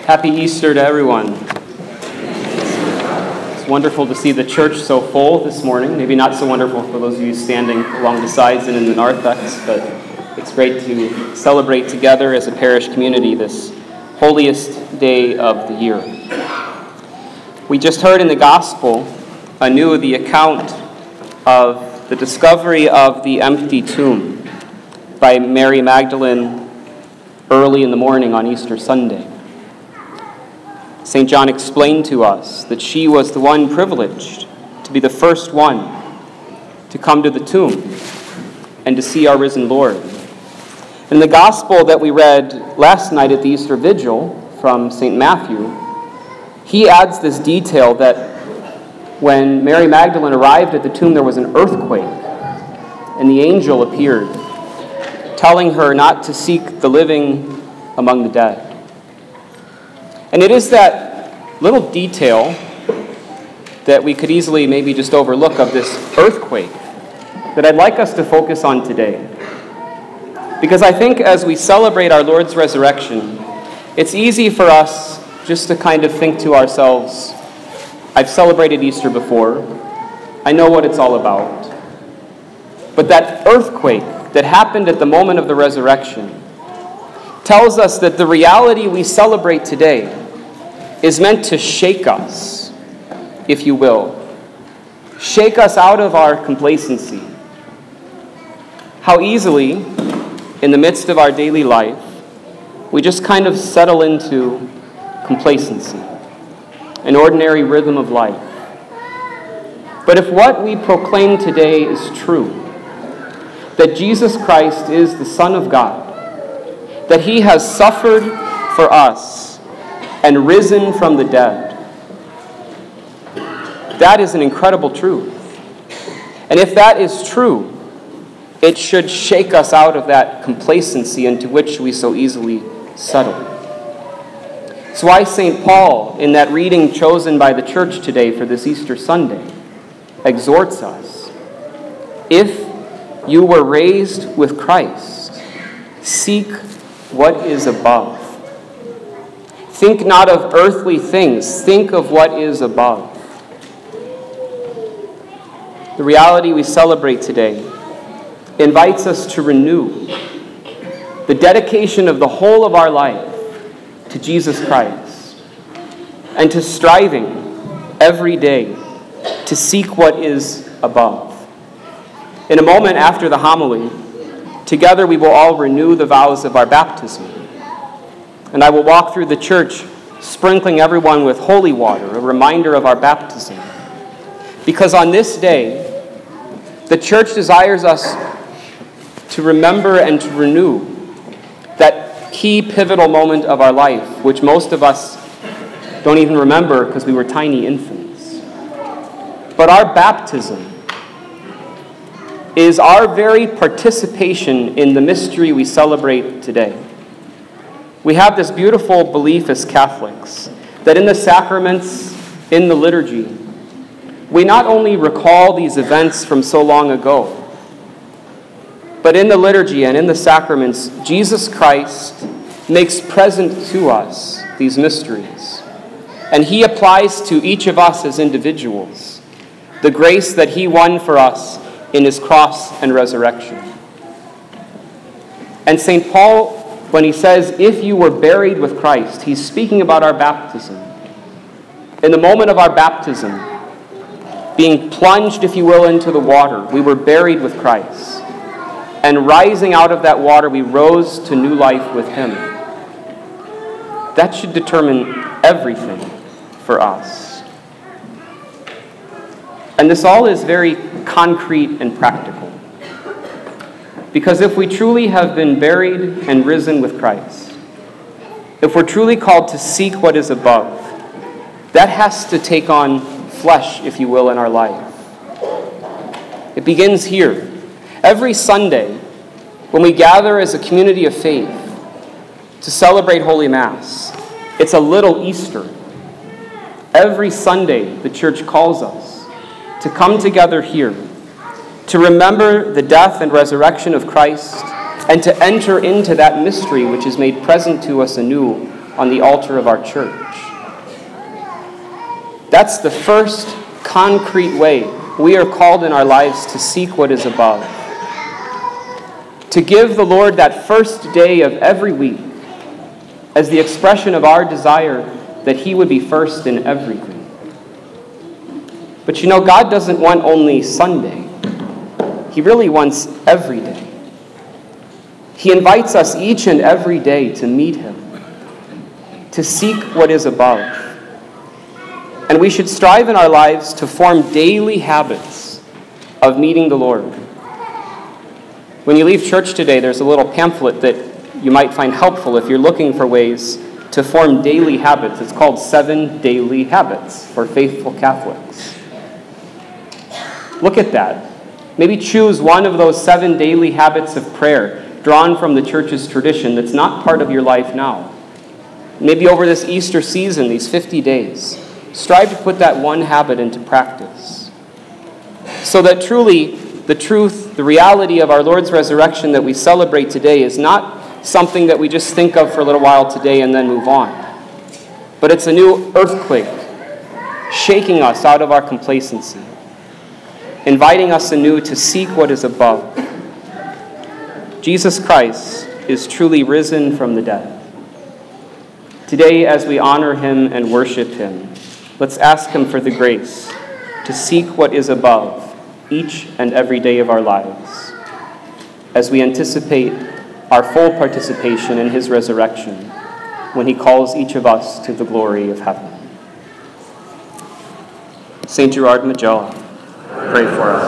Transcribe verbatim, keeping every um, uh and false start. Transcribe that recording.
Happy Easter to everyone. It's wonderful to see the church so full this morning. Maybe not so wonderful for those of you standing along the sides and in the narthex, but it's great to celebrate together as a parish community this holiest day of the year. We just heard in the gospel anew the account of the discovery of the empty tomb by Mary Magdalene early in the morning on Easter Sunday. Saint John explained to us that she was the one privileged to be the first one to come to the tomb and to see our risen Lord. In the gospel that we read last night at the Easter Vigil from Saint Matthew, he adds this detail that when Mary Magdalene arrived at the tomb, there was an earthquake, and the angel appeared, telling her not to seek the living among the dead. And it is that little detail that we could easily maybe just overlook of this earthquake that I'd like us to focus on today. Because I think as we celebrate our Lord's resurrection, it's easy for us just to kind of think to ourselves, I've celebrated Easter before, I know what it's all about. But that earthquake that happened at the moment of the resurrection tells us that the reality we celebrate today is meant to shake us, if you will. Shake us out of our complacency. How easily, in the midst of our daily life, we just kind of settle into complacency, an ordinary rhythm of life. But if what we proclaim today is true, that Jesus Christ is the Son of God, that he has suffered for us and risen from the dead, that is an incredible truth. And if that is true, it should shake us out of that complacency into which we so easily settle. That's why Saint Paul, in that reading chosen by the church today for this Easter Sunday, exhorts us, if you were raised with Christ, seek what is above. Think not of earthly things, think of what is above. The reality we celebrate today invites us to renew the dedication of the whole of our life to Jesus Christ and to striving every day to seek what is above. In a moment after the homily, together we will all renew the vows of our baptism. And I will walk through the church sprinkling everyone with holy water, a reminder of our baptism. Because on this day, the church desires us to remember and to renew that key pivotal moment of our life, which most of us don't even remember because we were tiny infants. But our baptism is our very participation in the mystery we celebrate today. We have this beautiful belief as Catholics that in the sacraments, in the liturgy, we not only recall these events from so long ago, but in the liturgy and in the sacraments, Jesus Christ makes present to us these mysteries. And he applies to each of us as individuals the grace that he won for us in his cross and resurrection. And Saint Paul, when he says, if you were buried with Christ, he's speaking about our baptism. In the moment of our baptism, being plunged, if you will, into the water, we were buried with Christ. And rising out of that water, we rose to new life with him. That should determine everything for us. And this all is very concrete and practical. Because if we truly have been buried and risen with Christ, if we're truly called to seek what is above, that has to take on flesh, if you will, in our life. It begins here. Every Sunday, when we gather as a community of faith to celebrate Holy Mass, it's a little Easter. Every Sunday, the church calls us to come together here to remember the death and resurrection of Christ, and to enter into that mystery which is made present to us anew on the altar of our church. That's the first concrete way we are called in our lives to seek what is above. To give the Lord that first day of every week as the expression of our desire that He would be first in everything. But you know, God doesn't want only Sunday. He really wants every day. He invites us each and every day to meet Him, to seek what is above. And we should strive in our lives to form daily habits of meeting the Lord. When you leave church today, there's a little pamphlet that you might find helpful if you're looking for ways to form daily habits. It's called Seven Daily Habits for Faithful Catholics. Look at that. Maybe choose one of those seven daily habits of prayer drawn from the church's tradition that's not part of your life now. Maybe over this Easter season, these fifty days, strive to put that one habit into practice so that truly the truth, the reality of our Lord's resurrection that we celebrate today is not something that we just think of for a little while today and then move on. But it's a new earthquake shaking us out of our complacency, inviting us anew to seek what is above. Jesus Christ is truly risen from the dead. Today, as we honor Him and worship Him, let's ask Him for the grace to seek what is above each and every day of our lives, as we anticipate our full participation in His resurrection when He calls each of us to the glory of heaven. Saint Gerard Majella, pray for us.